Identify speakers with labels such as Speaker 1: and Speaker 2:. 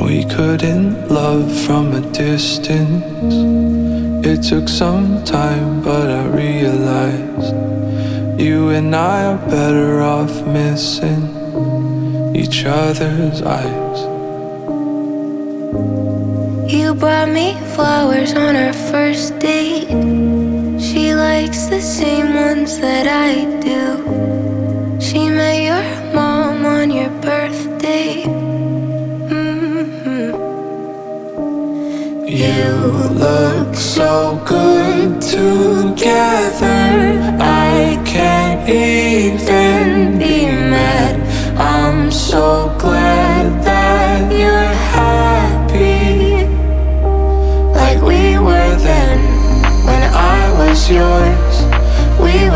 Speaker 1: We couldn't love from a distance. It took some time, but I realized you and I are better off missing each other's eyes.
Speaker 2: You brought me flowers on our first date. She likes the same ones that I do. She met your mom on your birthday. You look so good together.